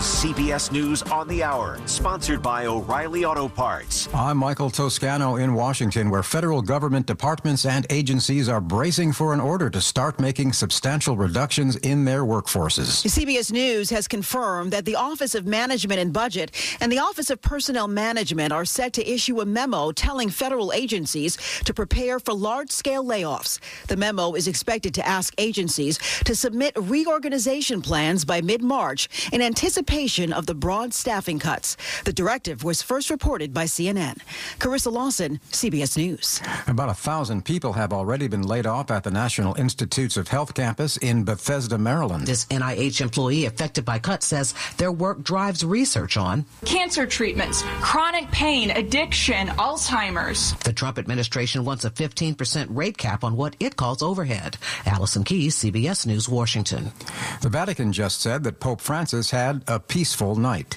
is CBS News on the Hour, sponsored by O'Reilly Auto Parts. I'm Michael Toscano in Washington, where federal government departments and agencies are bracing for an order to start making substantial reductions in their workforces. CBS News has confirmed that the Office of Management and Budget and the Office of Personnel Management are set to issue a memo telling federal agencies to prepare for large-scale layoffs. The memo is expected to ask agencies to submit reorganization plans by mid-March in anticipation of the broad staffing cuts. The directive was first reported by CNN. Carissa Lawson, CBS News. About 1,000 people have already been laid off at the National Institutes of Health campus in Bethesda, Maryland. This NIH employee affected by cuts says their work drives research on cancer treatments, chronic pain, addiction, Alzheimer's. The Trump administration wants a 15% rate cap on what it calls overhead. Allison Keyes, CBS News, Washington. The Vatican just said that Pope Francis had a peaceful night.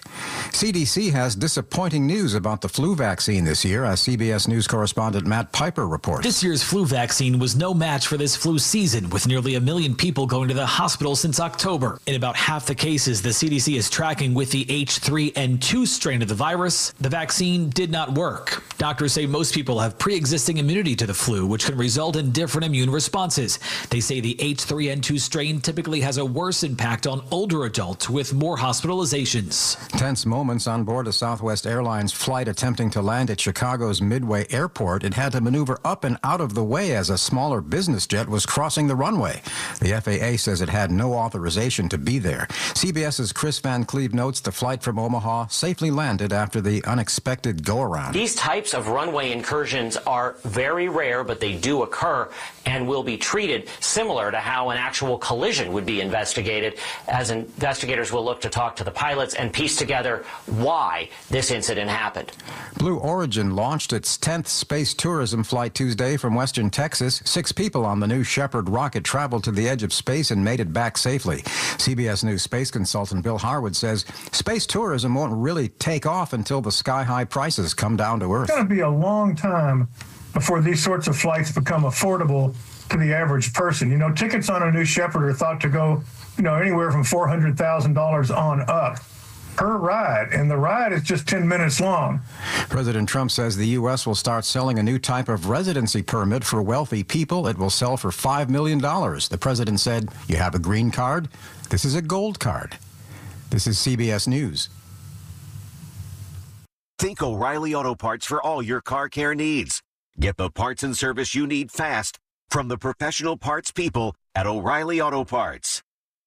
CDC has disappointing news about the flu vaccine this year, as CBS News correspondent Matt Piper reports. This year's flu vaccine was no match for this flu season, with nearly 1 million people going to the hospital since October. In about half the cases the CDC is tracking with the H3N2 strain of the virus, the vaccine did not work. Doctors say most people have pre-existing immunity to the flu, which can result in different immune responses. They say the H3N2 strain typically has a worse impact on older adults with more hospitalizations. Tense moments on board a Southwest Airlines flight attempting to land at Chicago's Midway Airport. It had to maneuver up and out of the way as a smaller business jet was crossing the runway. The FAA says it had no authorization to be there. CBS's Chris Van Cleve notes the flight from Omaha safely landed after the unexpected go-around. These types of runway incursions are very rare, but they do occur and will be treated similar to how an actual collision would be investigated, as investigators will look to talk to the pilots and piece together why this incident happened. Blue Origin launched its 10th space tourism flight Tuesday from western Texas. 6 people on the New Shepard rocket traveled to the edge of space and made it back safely. CBS News space consultant Bill Harwood says space tourism won't really take off until the sky-high prices come down to earth. It's going to be a long time before these sorts of flights become affordable to the average person. You know, tickets on a New Shepard are thought to go, anywhere from $400,000 on up per ride, and the ride is just 10 minutes long. President Trump says the U.S. will start selling a new type of residency permit for wealthy people. It will sell for $5 million. The president said, "You have a green card? This is a gold card." This is CBS News. Think O'Reilly Auto Parts for all your car care needs. Get the parts and service you need fast from the professional parts people at O'Reilly Auto Parts.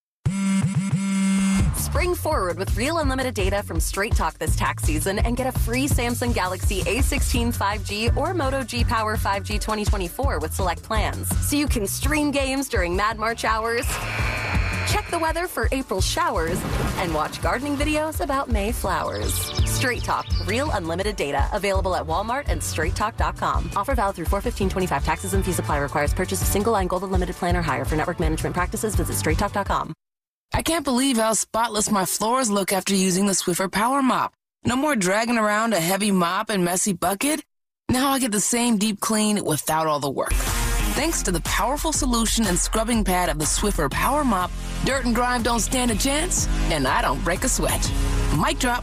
Spring forward with real unlimited data from Straight Talk this tax season and get a free Samsung Galaxy A16 5G or Moto G Power 5G 2024 with select plans. So you can stream games during Mad March hours, check the weather for April showers, and watch gardening videos about May flowers. Straight Talk, real unlimited data. Available at Walmart and straighttalk.com. Offer valid through 4/15/25. Taxes and fees apply. Requires purchase of single line gold unlimited plan or higher. For network management practices, visit straighttalk.com. I can't believe how spotless my floors look after using the Swiffer Power Mop. No more dragging around a heavy mop and messy bucket. Now I get the same deep clean without all the work. Thanks to the powerful solution and scrubbing pad of the Swiffer Power Mop, dirt and grime don't stand a chance, and I don't break a sweat. Mic drop.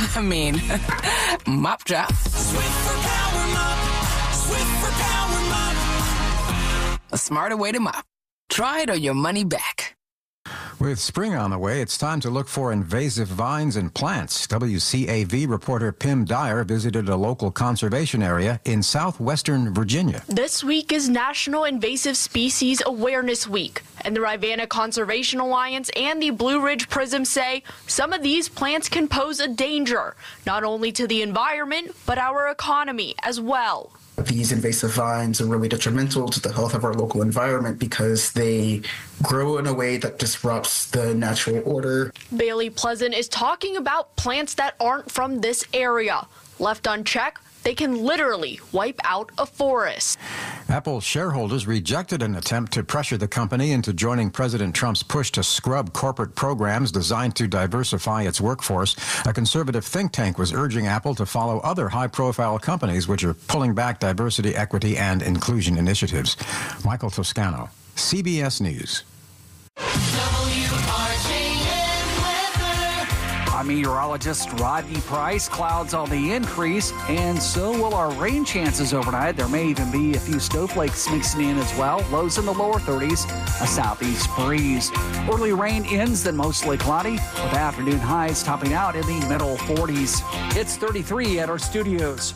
Mop drop. Swiffer Power Mop. Swiffer Power Mop. A smarter way to mop. Try it or your money back. With spring on the way, it's time to look for invasive vines and plants. WCAV reporter Pim Dyer visited a local conservation area in southwestern Virginia. This week is National Invasive Species Awareness Week, and the Rivanna Conservation Alliance and the Blue Ridge Prism say some of these plants can pose a danger, not only to the environment, but our economy as well. These invasive vines are really detrimental to the health of our local environment because they grow in a way that disrupts the natural order. Bailey Pleasant is talking about plants that aren't from this area. Left unchecked, they can literally wipe out a forest. Apple shareholders rejected an attempt to pressure the company into joining President Trump's push to scrub corporate programs designed to diversify its workforce. A conservative think tank was urging Apple to follow other high-profile companies which are pulling back diversity, equity, and inclusion initiatives. Michael Toscano, CBS News. I'm meteorologist Rodney Price. Clouds on the increase, and so will our rain chances overnight. There may even be a few snowflakes mixing in as well. Lows in the lower 30s, a southeast breeze. Early rain ends, then mostly cloudy, with afternoon highs topping out in the middle 40s. It's 33 at our studios.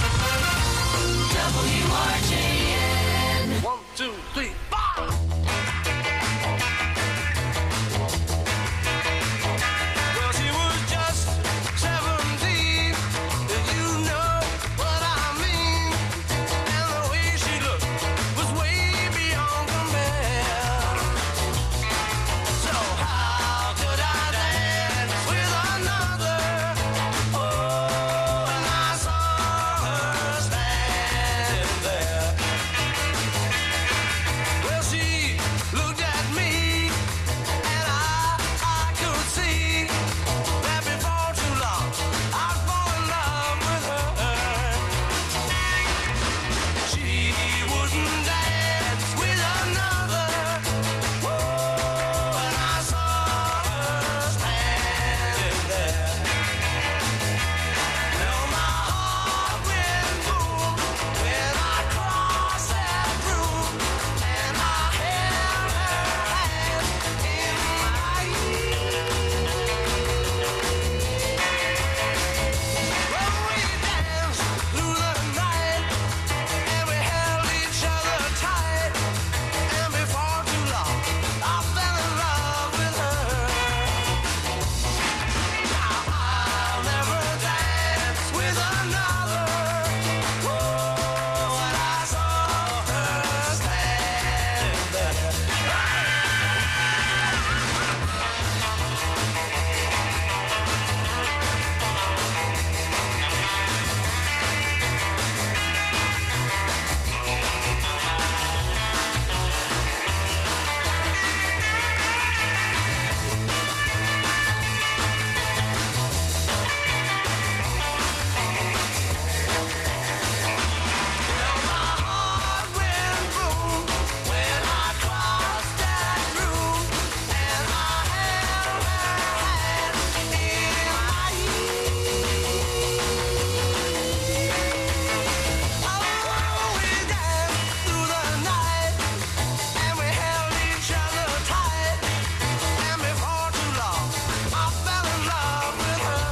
WRJN. 1, 2, 3, 4. Well, she was just 17, and you know what I mean. And the way she looked was way beyond compare. So how could I dance with another? Oh, and I saw her standing there. Well, she looked at me, and I could see that before too long I'd fall in love with her. She wouldn't dance with another. Oh, and I saw her standing there. Well, my heart went boom when I crossed that room, and I held her hand in mine. Well, we danced through the night, and we held each other tight, and before too long, I fell in love with her. Now I'll never dance with another. Oh, and I saw her standing there. Well, my heart went boom when I crossed that room, and I held her hand in mine. Oh, we danced through the night, and we held each other tight, and before too long, I fell in love with her.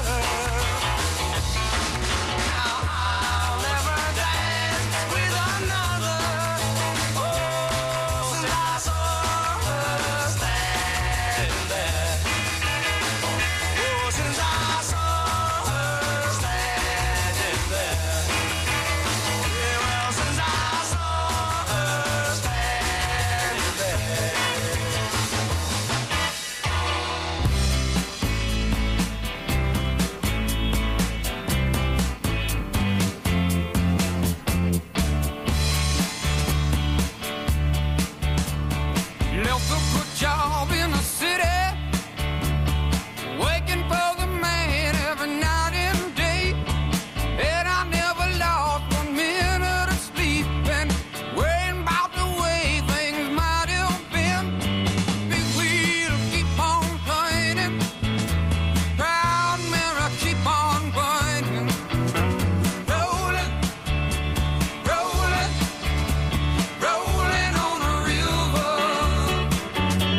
Now I'll never dance with another. Oh, since I saw her standing there. Oh, since I saw her standing there. Yeah, well, since I saw her standing there. Left a good job in the city, working for the man every night and day. And I never lost 1 minute of sleep, and worrying about the way things might have been. Big wheel keep on turning, proud mirror keep on burning. Rolling, rolling, rolling on the river.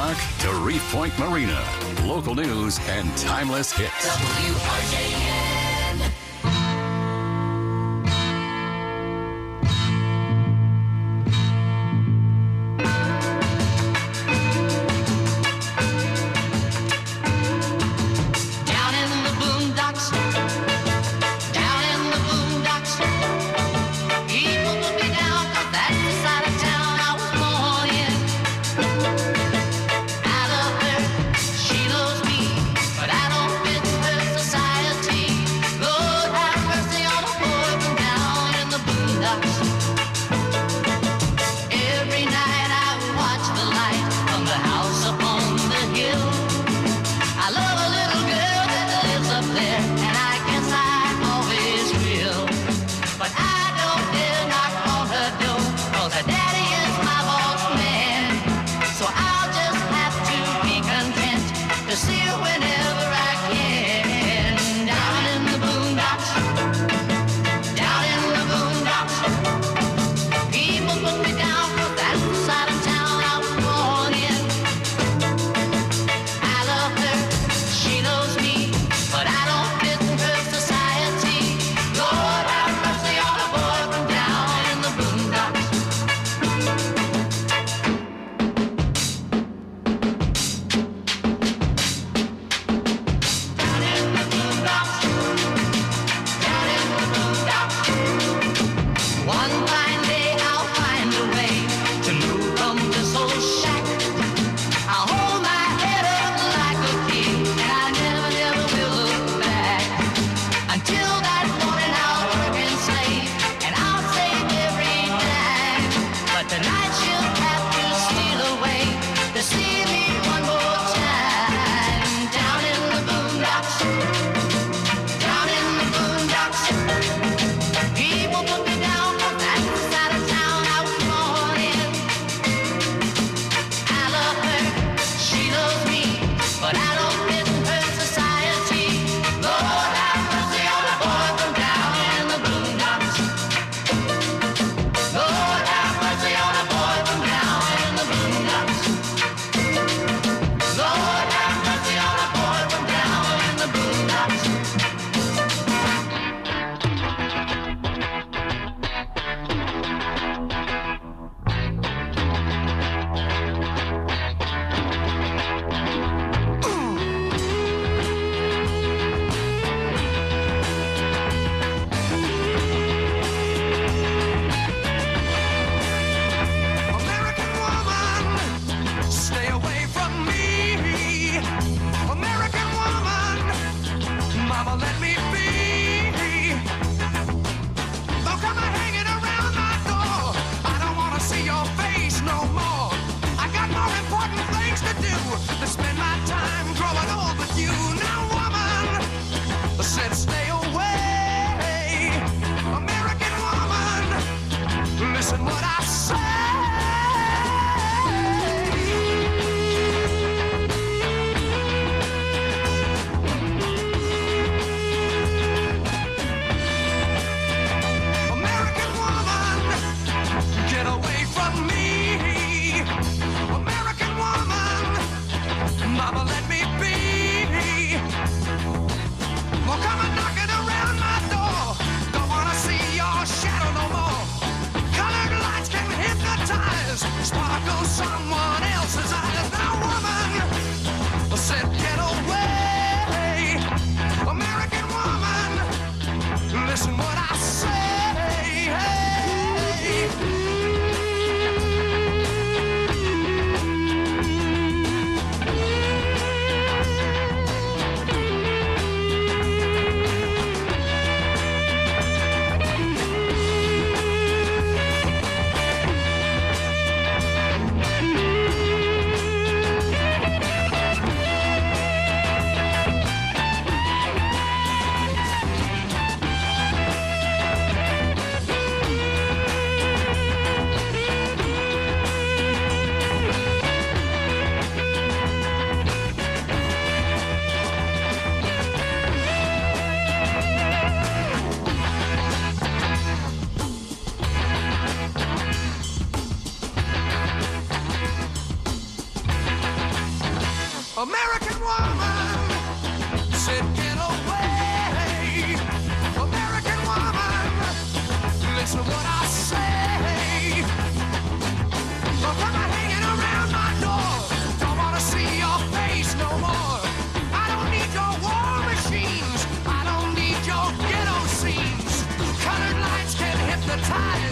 Park to Reef Point Marina. Local news and timeless hits. WRJN. Down in the boondocks, down in the boondocks, people put me down 'cause that's the side of town I was born in. I love her, she loves me, but I don't fit her society. Lord have mercy on a boy from down in the boondocks. Every night I watch the light from the house up on the hill. I love a little girl that lives up there, and I guess I always will. But I don't dare knock on her door, 'cause her daddy is my boss man. So I'll just have to be content to see her whenever I can. Down in the boondocks, down in the boondocks, people put me down 'cause that's the side of town I was born in. I love her, she loves me, but I don't fit in her society. Lord have mercy on a boy from down in the boondocks. Down in the boondocks, down in the boondocks. One fine day I'll find a way to move from this old shack. I'll hold my head up like a king, and I never, never will look back. Until that morning I'll work and slave, and I'll save every dime. But tonight she'll have to steal away to see me one more time. Down in the boondocks, down in the boondocks, people put me down 'cause that's the side of town I was born in. I love her, she loves me, but I don't fit in her society. Lord have mercy on a boy from down in the boondocks. Lord have mercy on a boy from down in the boondocks. Lord have mercy on a boy from down in the boondocks. American woman, stay away from me. American woman, mama, let me be. Don't come hanging around my door. I don't want to see your face no more. I got more important things to do than spend my time growing old with you. Now, woman, I said stay away. American woman, listen what I say. American woman, get away from me. American woman, mama, let me be. Well, come and knocking around my door. Don't wanna see your shadow no more. Colored lights can hypnotize, sparkle someone else's eyes. Now, woman, I said get away. American woman, listen what I say.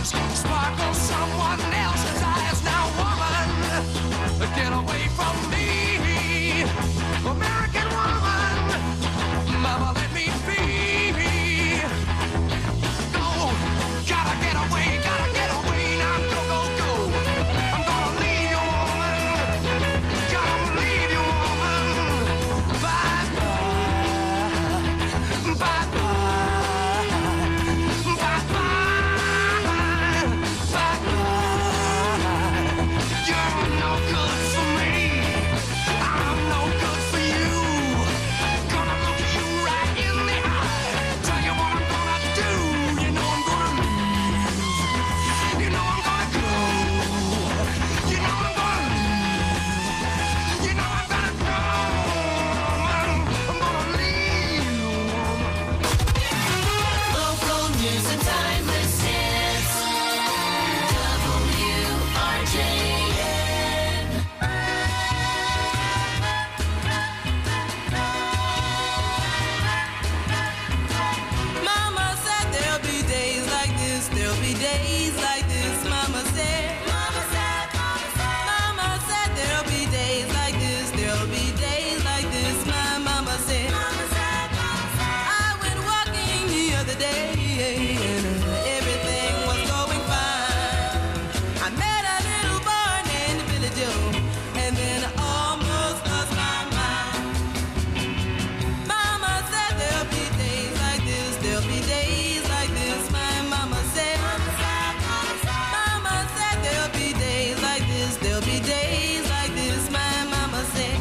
eyes sparkle someone else's eyes. Now, woman, get away from me. American woman, mama, let me be. Go, gotta get away now. Go, go, go. I'm gonna leave you, woman. Gotta leave you, woman. Bye, bye. Bye, bye. Bye, bye. Bye, bye. You're no good for me. I'm no good for you. Gonna look you right in the eye. Tell you what I'm gonna do. You know I'm gonna leave. You know I'm gonna go. You know I'm gonna leave. You know I'm gonna go. I'm gonna leave. Local news and timeless hits. WRJN. Mama said there'll be days like this, there'll be days like this. Mama said there'll be days like this, there'll be days like this. My mama said, I went walking the other day and everything was going fine. I met a little boy named Billy Joe and then I almost lost my mind. Mama said there'll be days like this, there'll be days like this. My mama said there'll be days like this, there'll be days like this. My mama said,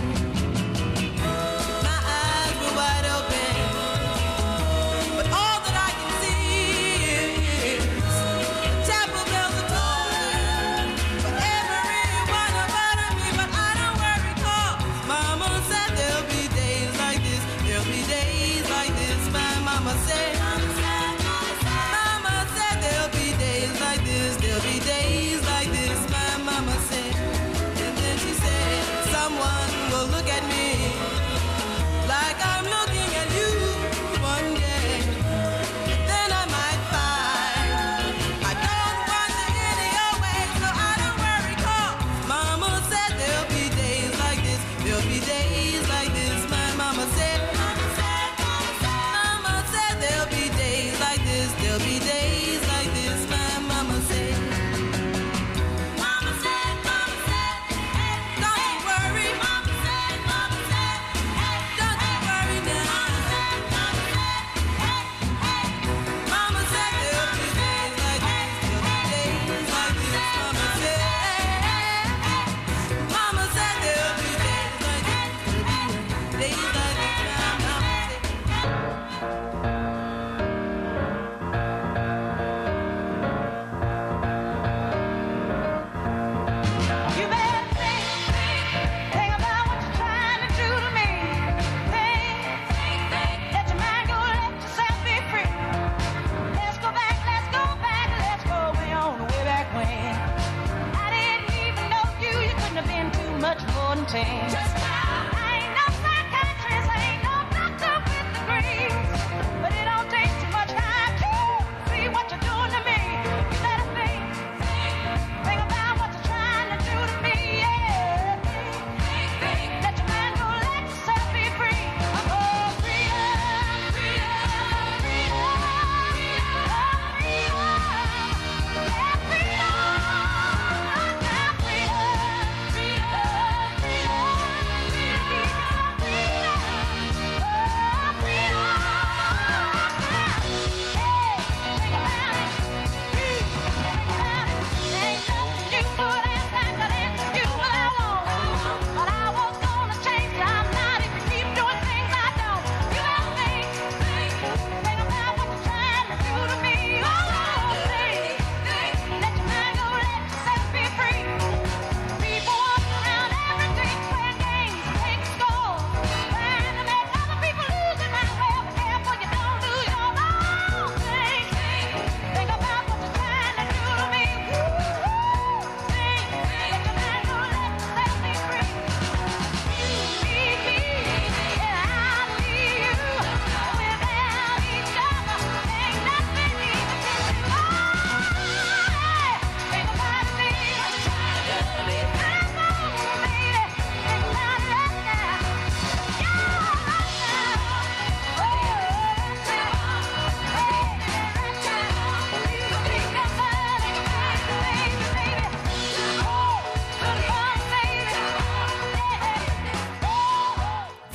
my eyes were wide open, but all that I can see is chapel bells are tolling for everyone about me. But I don't worry, 'cause mama said there'll be days like this, there'll be days like this. My mama said there'll be days like this, there'll be days like this. My mama said, and then she said, someone will look at me like I'm looking at you one day. Then I might find I don't want to any your way, so I don't worry, 'cause mama said there'll be days like this, there'll be days like this. My mama said there'll be days like this, there'll be days like this. My mama said, don't you worry, don't you worry now. Mama said there'll be days like this, there'll be days like this. Mama said there'll be days like this, there'll be days like this. You better think about what you're trying to do to me. Think, let your mind go, let yourself be free. Let's go back, let's go way on, way back when. I didn't even know you couldn't have been too much more than 10. I ain't no psychiatrist, I ain't no doctor with degrees, but it don't take too much time to see what you're doing to me. You better think about what you're trying to do to me, yeah. Think, let your mind go, let yourself be free. Oh, freedom, freedom, freedom, freedom, yeah, freedom, freedom, freedom, freedom.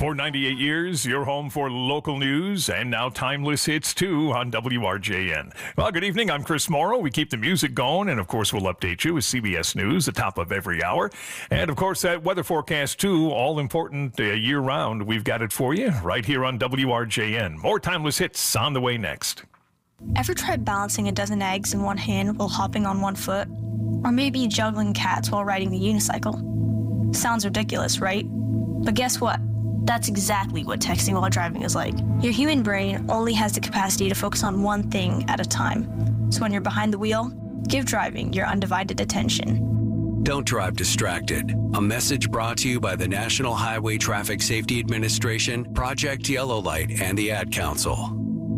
For 98 years, your home for local news and now timeless hits too on WRJN. Well, good evening. I'm Chris Morrow. We keep the music going, and of course, we'll update you with CBS News at the top of every hour. And of course, that weather forecast too, all important year round. We've got it for you right here on WRJN. More timeless hits on the way next. Ever tried balancing a dozen eggs in one hand while hopping on one foot? Or maybe juggling cats while riding the unicycle? Sounds ridiculous, right? But guess what? That's exactly what texting while driving is like. Your human brain only has the capacity to focus on one thing at a time. So when you're behind the wheel, give driving your undivided attention. Don't drive distracted. A message brought to you by the National Highway Traffic Safety Administration, Project Yellow Light, and the Ad Council.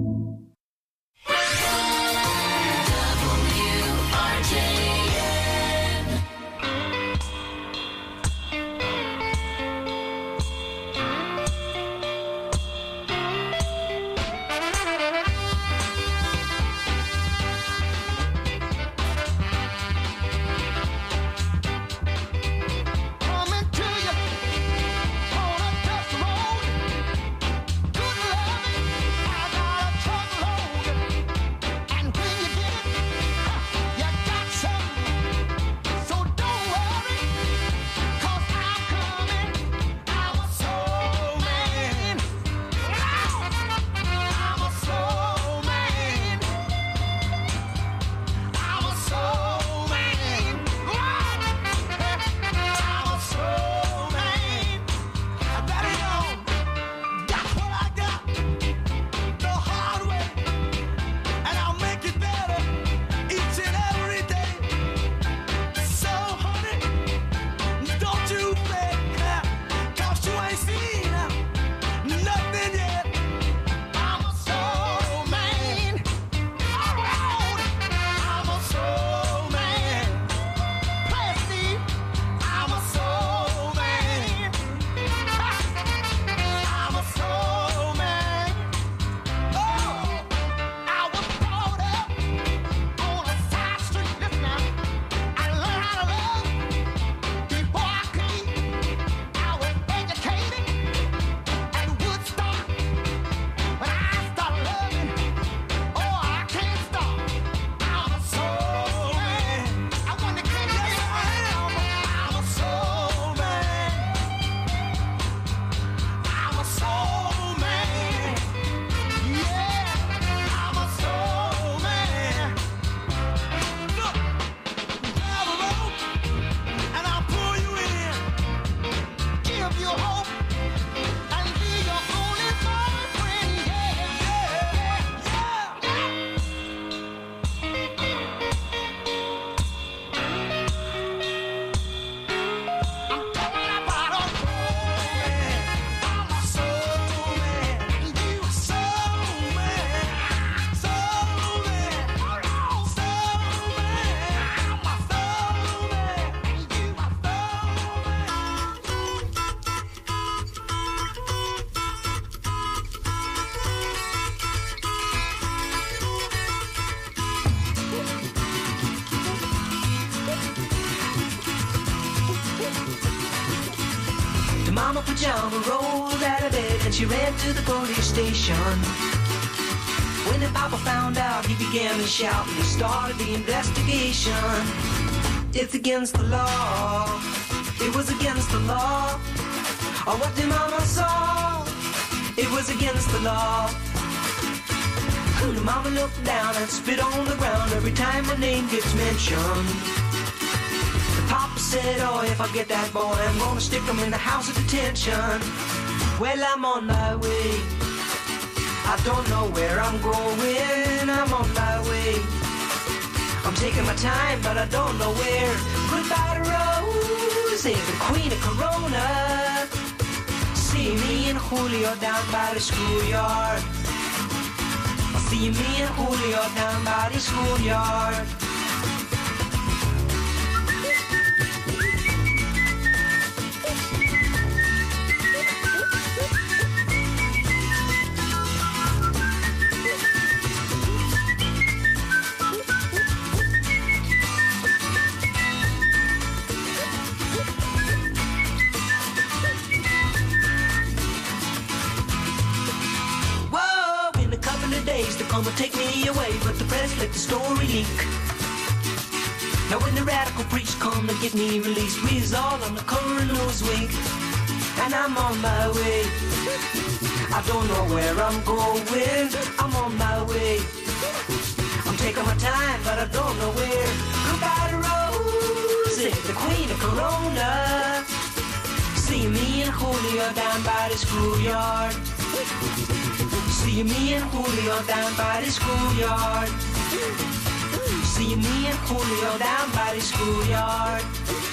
Mama Pajama rolled out of bed and she ran to the police station. When the Papa found out, he began to shout and he started the investigation. It's against the law. It was against the law. Or what the Mama saw. It was against the law. The Mama looked down and spit on the ground every time her name gets mentioned. Papa said, oh, if I get that boy, I'm gonna stick him in the house of detention. Well, I'm on my way. I don't know where I'm going. I'm on my way. I'm taking my time, but I don't know where. Goodbye to Rose, the queen of Corona. See me and Julio down by the schoolyard. See me and Julio down by the schoolyard. come and take me away, but the press let the story leak. Now when the radical preach come to get me released, we is all on the coroner's wing, and I'm on my way. I don't know where I'm going, I'm on my way. I'm taking my time, but I don't know where. Goodbye to Rosie, the queen of Corona. See me and Julio down by the schoolyard. See me and Julio down by the schoolyard. See me and Julio down by the schoolyard.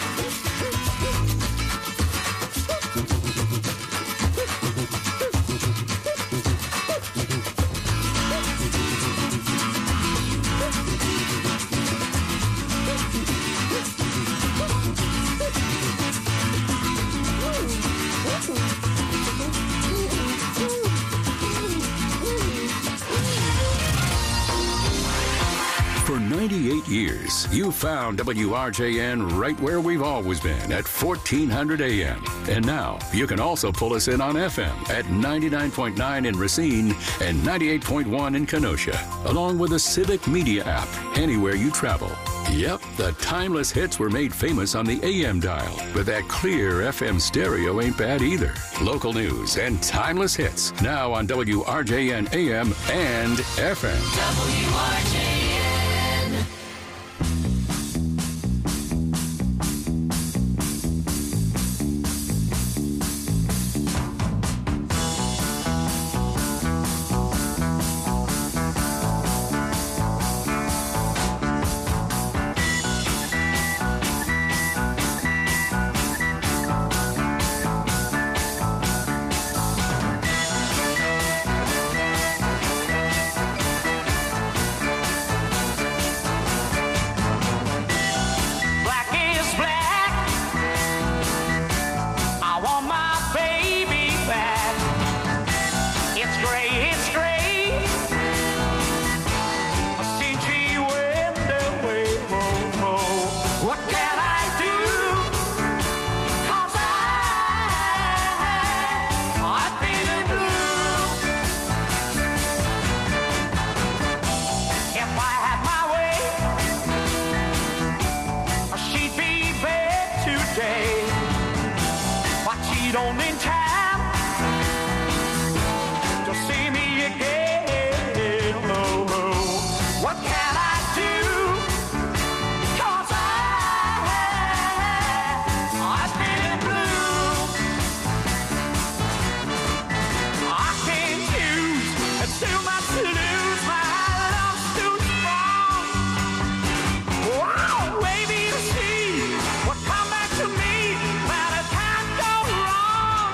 For 98 years, you found WRJN right where we've always been at 1400 AM. And now you can also pull us in on FM at 99.9 in Racine and 98.1 in Kenosha, along with the Civic Media app anywhere you travel. Yep, the timeless hits were made famous on the AM dial, but that clear FM stereo ain't bad either. Local news and timeless hits now on WRJN AM and FM. WRJN. What come back to me, man, it can't go wrong.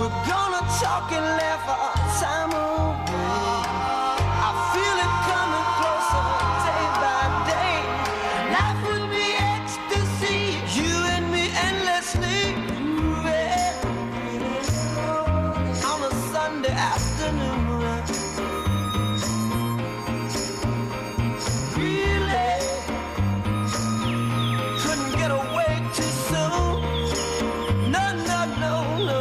We're gonna talk and laugh our time away. I feel it coming closer day by day. Life would be ecstasy, you and me endlessly moving on a Sunday afternoon. Really couldn't get away too soon. No, no, no, no.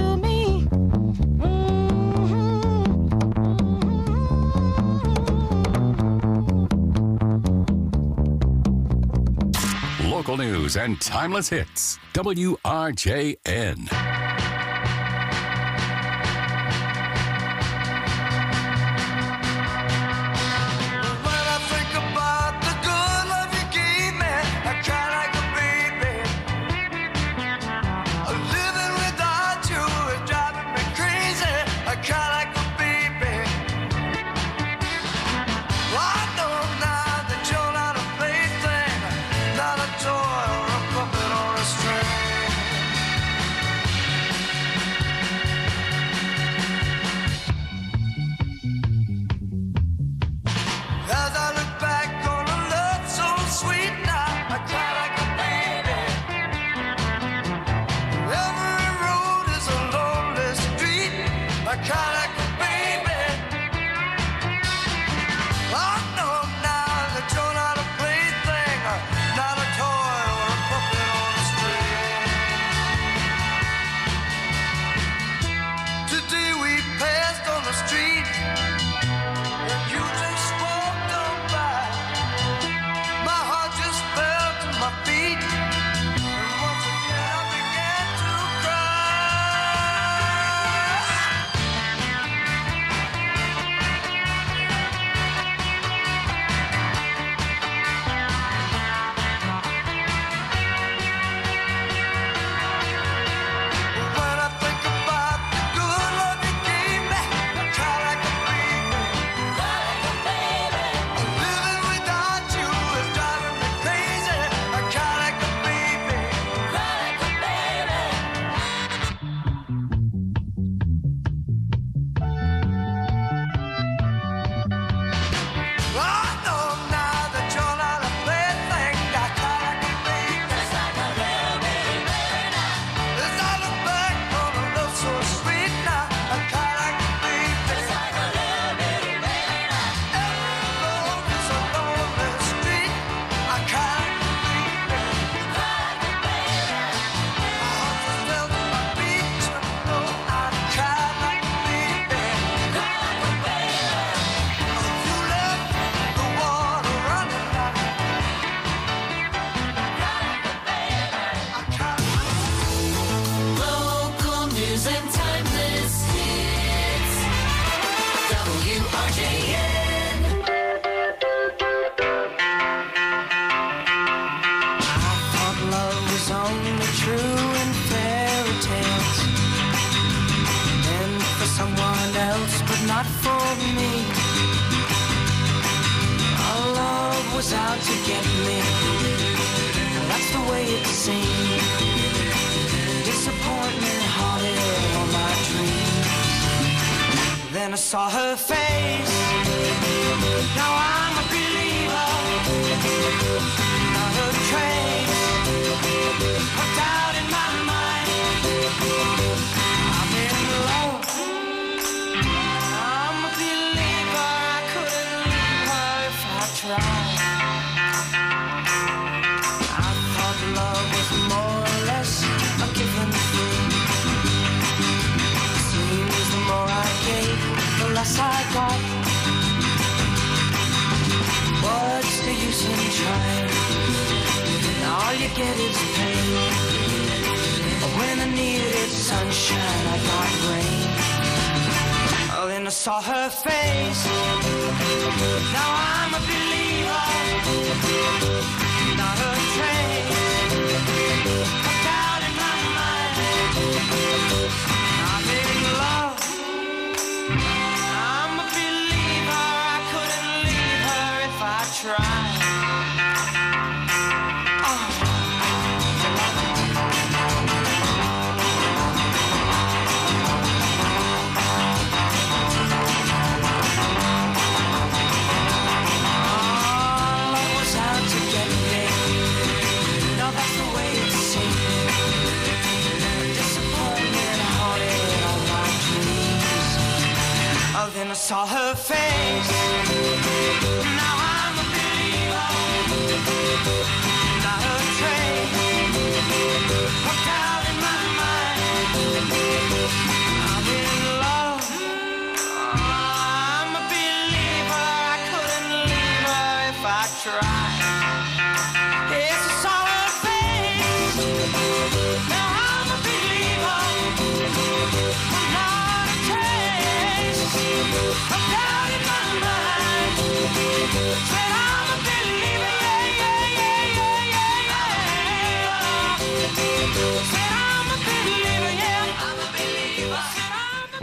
to me. Local news and timeless hits. WRJN. When I think about the good love you gave me, I cry like a baby. Living without you is driving me crazy. I cry like a baby. I know now that you're not a plaything, not a toy or a puppet or a string. As I look back on a love so sweet now, I cry like a baby. Every road is a lonely street, I cry like a baby. I know now that you're not a plaything, not a toy or a puppet on a string. Today we passed on the street, and you just walked on by. My heart just fell to my feet, and once again I began to When I think about the good love you gave me, I cry like a baby. Living without you is driving me crazy. I cry like a baby. I know now that you're not a plaything. I cry like a baby. As I look back on a love so sweet now, I cry like a baby. Every road is a lonely street. I cry like a baby. My heart just fell to my feet. You know I cry like a baby. You left the water running out. Local news and timeless hits. WRJN. I thought love was only true in fairy tales, meant for someone else, but not for me. Our love was out to get me. That's the way it seemed. Disappointment haunted all my dreams. Then I saw her face. Now I'm a believer. Not a trace of doubt in my mind. I'm in love. I'm a believer. I couldn't leave her if I tried. I thought love was more or less a given thing. Seems the more I gave, the less I got. What's the use in trying? All you get is pain. When I needed sunshine, I got rain. Oh, then I saw her face. Now I'm a believer. Not a trace of doubt in my mind. I'm in love. I'm a believer. I couldn't leave her if I tried. Love was out to get me. No, that's the way it seemed. Disappointment haunted all my dreams. Oh, then I saw her face. Now I'm a believer. Not a trace of doubt in my mind.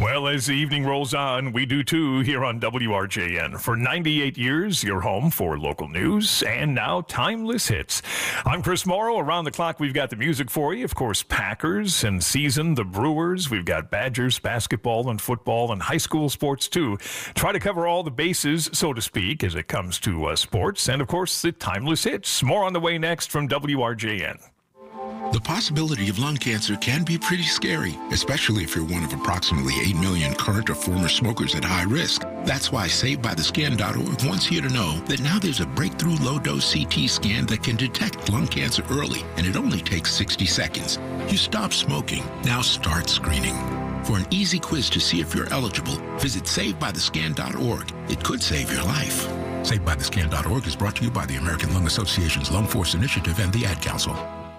Well, as the evening rolls on, we do too here on WRJN. For 98 years, your home for local news and now timeless hits. I'm Chris Morrow. Around the clock, we've got the music for you. Of course, Packers and season, the Brewers. We've got Badgers, basketball and football and high school sports too. Try to cover all the bases, so to speak, as it comes to sports. And of course, the timeless hits. More on the way next from WRJN. The possibility of lung cancer can be pretty scary, especially if you're one of approximately 8 million current or former smokers at high risk. That's why SaveByTheScan.org wants you to know that now there's a breakthrough low-dose CT scan that can detect lung cancer early, and it only takes 60 seconds. You stop smoking, now start screening. For an easy quiz to see if you're eligible, visit SaveByTheScan.org. It could save your life. SaveByTheScan.org is brought to you by the American Lung Association's Lung Force Initiative and the Ad Council.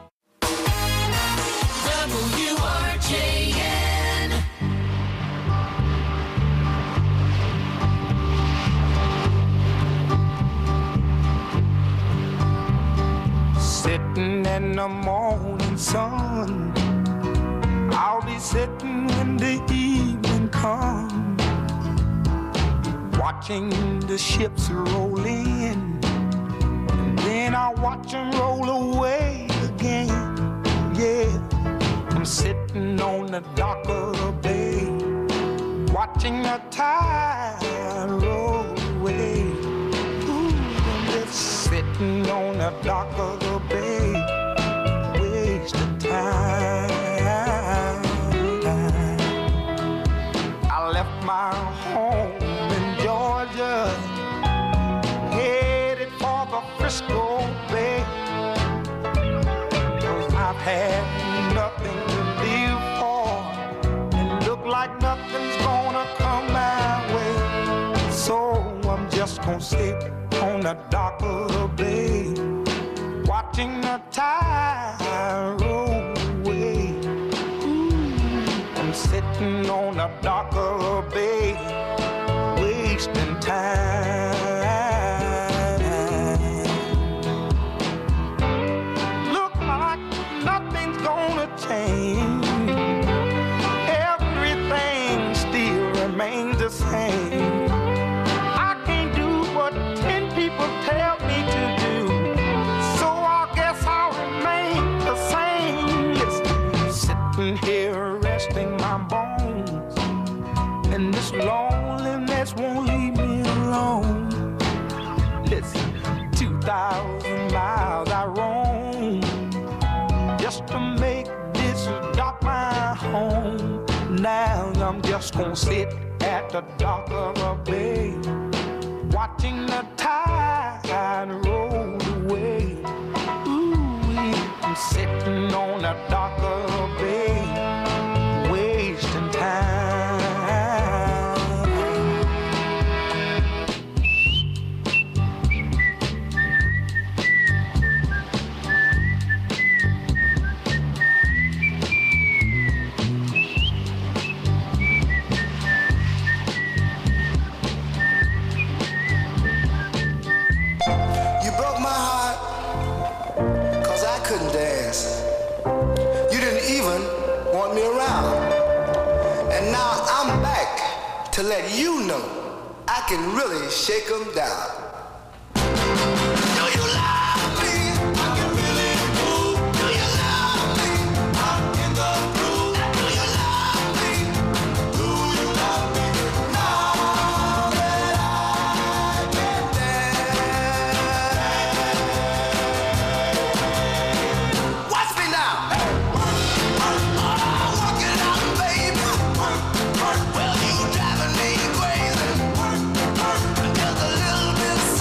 WRJN. Sitting in the morning sun, I'll be sitting when the evening comes, watching the ships roll in, and then I'll watch them roll away again. Yeah, I'm sitting on the dock of the bay, watching the tide roll away. Ooh, I'm just sitting on the dock of the bay, wasting time. I left my home in Georgia, headed for the Frisco Bay, 'cause I've had nothing to live for, and look like nothing's gonna come my way. So I'm just gonna sit on the dock of the bay, watching the tide roll away. Ooh, I'm sitting on the dock of the bay, wasting time. Look like nothing's gonna change. Everything still remains the same. I can't do what 10 people tell me to do, so I guess I'll remain the same. Listen, sitting here resting my bones, and this loneliness won't leave me alone. Listen, 2,000 miles I roam just to make this dock my home. Now I'm just gonna sit at the dock of a bay, watching the tide roll away. Ooh, I'm sitting on the dock of a bay, wasting time. You broke my heart, 'cause I couldn't dance. You didn't even want me around. And now I'm back to let you know I can really shake 'em down. Do you love me? I can really move. Do you love me? I'm in the groove. Do you love me? Do you love me? Now that I can dance. Watch me now. Work it out, baby. Well, you driving me crazy. Just a little bit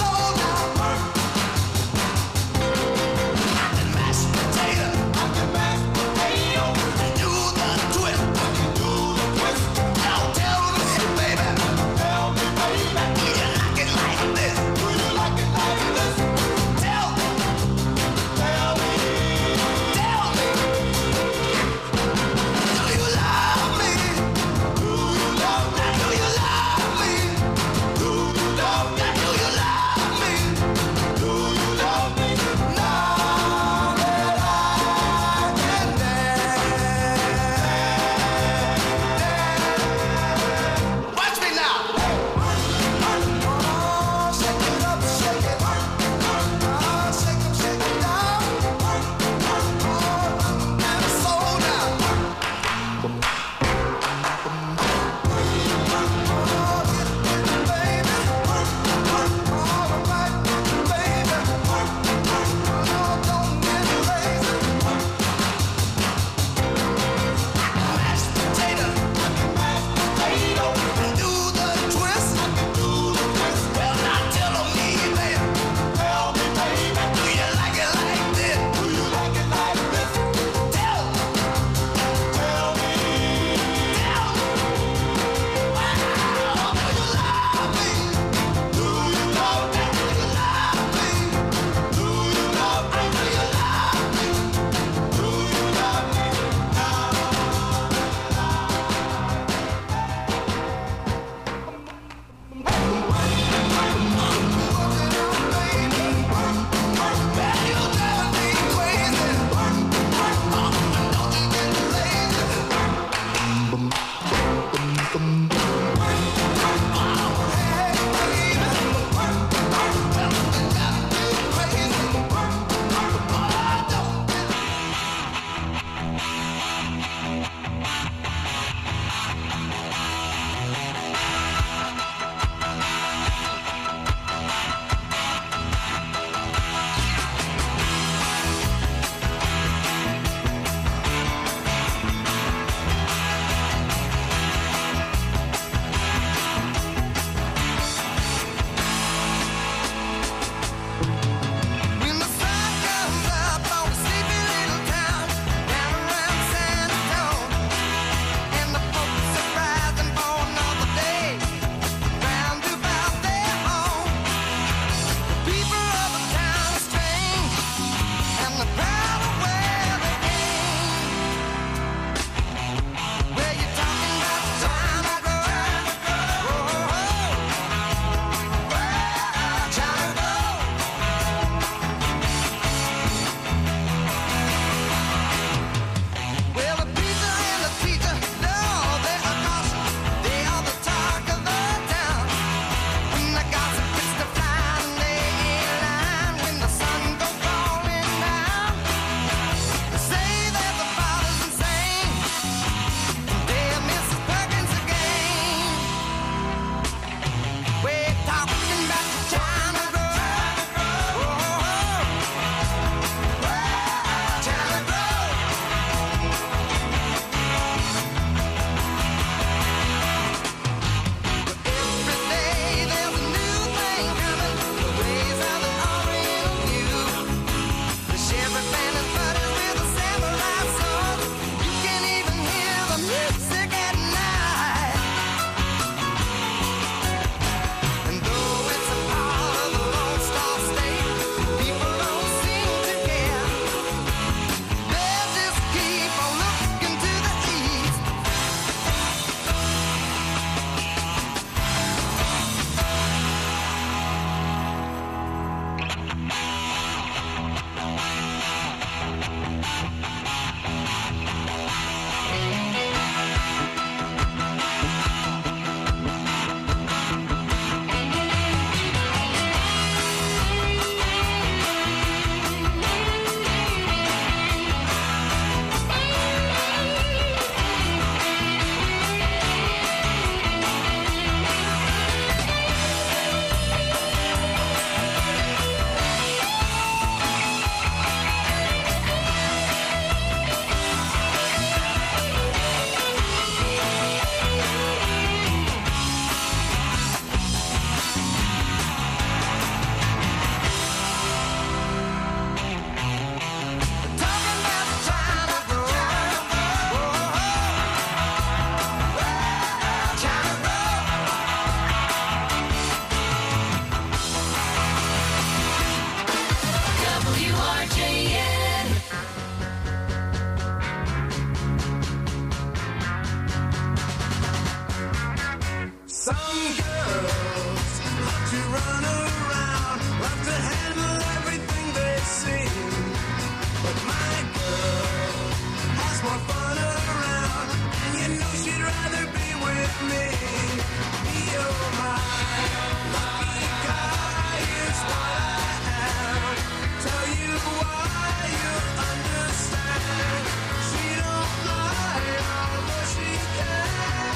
Some girls love to run around, love to handle everything they see. But my girl has more fun around, and you know she'd rather be with me. You're my lucky guy, is what I am. Tell you why, you'll understand. She don't lie, although she can.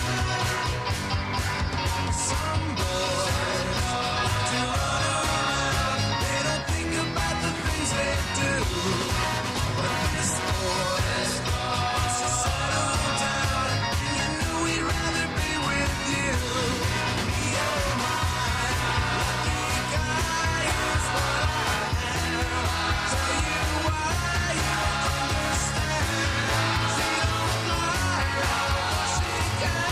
Some boys love to run around, they don't think about the things they do. But this boy wants to settle down, and you know we'd rather be with you. You're my lucky guy, is what I am. Tell you why, you'll understand. She don't lie, although she can.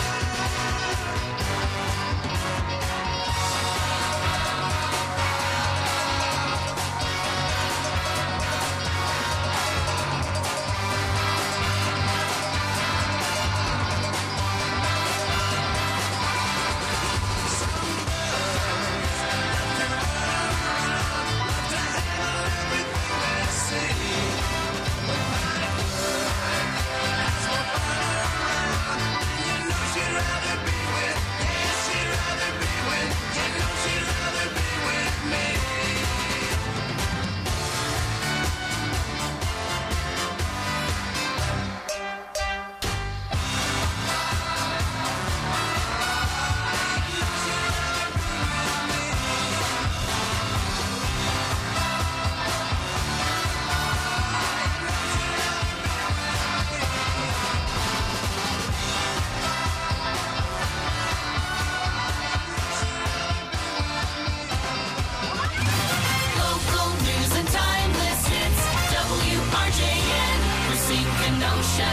Local news and timeless hits. WRJN, Racine Kenosha.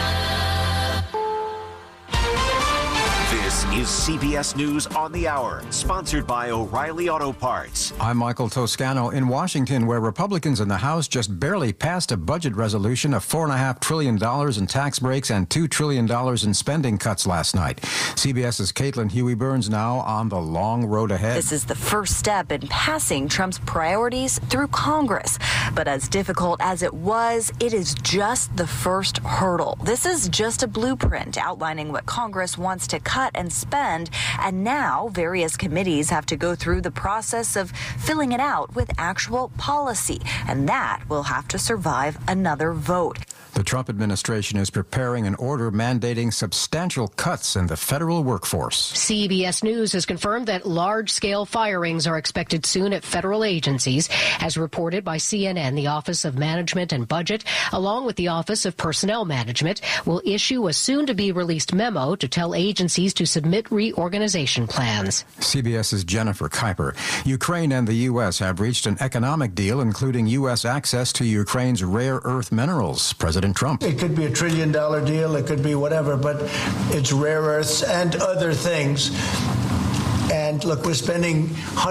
This is CBS News on the Hour, sponsored by O'Reilly Auto Parts. I'm Michael Toscano in Washington, where Republicans in the House just barely passed a budget resolution of $4.5 trillion in tax breaks and $2 trillion in spending cuts last night. CBS's Caitlin Huey-Burns now on the long road ahead. This is the first step in passing Trump's priorities through Congress. But as difficult as it was, it is just the first hurdle. This is just a blueprint outlining what Congress wants to cut and spend. And now various committees have to go through the process of filling it out with actual policy. And that will have to survive another vote. The Trump administration is preparing an order mandating substantial cuts in the federal workforce. CBS News has confirmed that large-scale firings are expected soon at federal agencies. As reported by CNN, the Office of Management and Budget, along with the Office of Personnel Management, will issue a soon-to-be-released memo to tell agencies to submit reorganization plans. CBS's Jennifer Kuiper. Ukraine and the U.S. have reached an economic deal, including U.S. access to Ukraine's rare earth minerals. President Trump. It could be $1 trillion deal, it could be whatever, but it's rare earths and other things. And look, we're spending